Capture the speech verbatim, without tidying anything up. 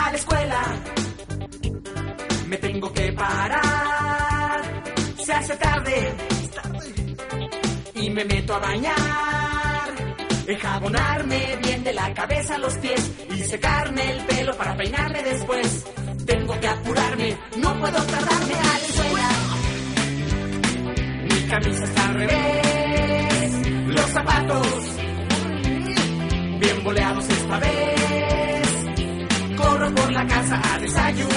a la escuela. Me tengo que parar, se hace tarde y me meto a bañar, enjabonarme bien de la cabeza a los pies y secarme el pelo para peinarme después. Tengo que apurarme, no puedo tardarme a la escuela. Mi camisa está al revés, los zapatos bien boleados esta vez. Corro por la casa a desayunar.